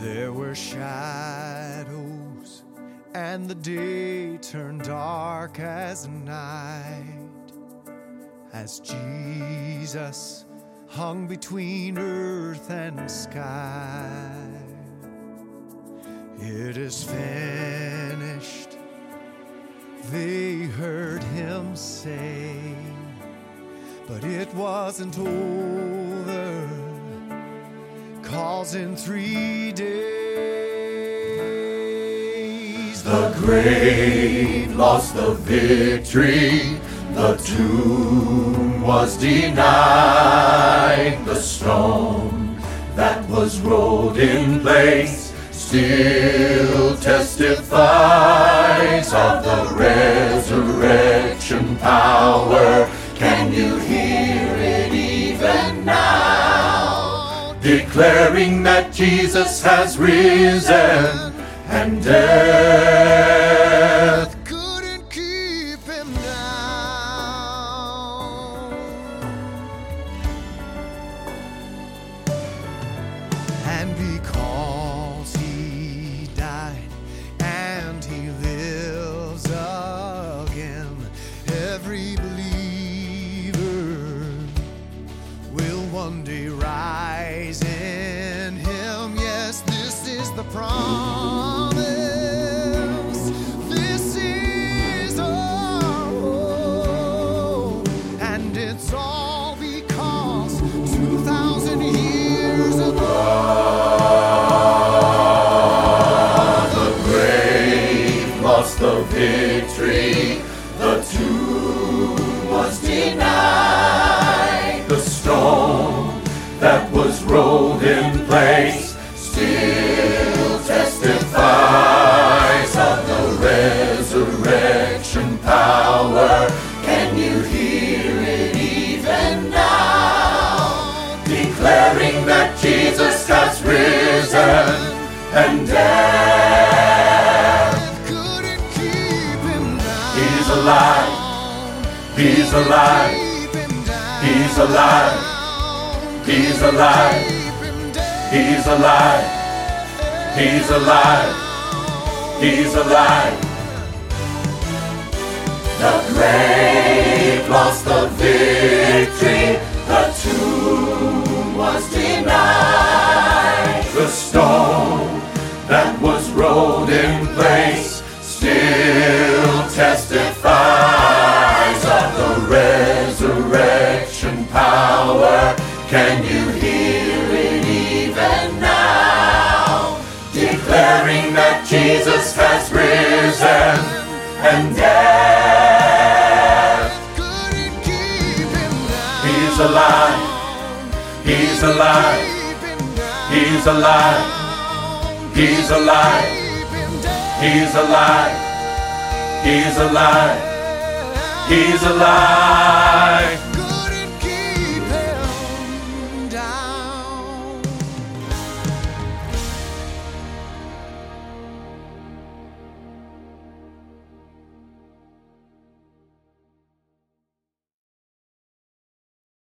There were shadows, and the day turned dark as night, as Jesus hung between earth and sky. It is finished, they heard him say, but it wasn't over, 'cause in 3 days the grave lost the victory, the tomb was denied, the stone that was rolled in place still testifies of the resurrection power. Can you hear it even now? Declaring that Jesus has risen, and death couldn't keep him down. And because he died and he lives again, every believer will one day rise in him. Yes, this is the promise. This is our hope. And it's all because 2,000 years ago the grave lost the victory, the tomb was denied, the stone that was rolled in place still testifies of the resurrection power. Can you hear it even now? Declaring that Jesus has risen, and death couldn't keep him down. He's alive, he's alive, he's alive, he's alive, he's alive, he's alive, he's alive. The grave lost the victory, the tomb was denied, the stone that was rolled in place still testifies of the resurrection power. Can you hear it even now? Declaring that Jesus has risen, and death couldn't keep him down. He's alive, he's alive, he's alive, he's alive, he's alive, he's alive, he's alive.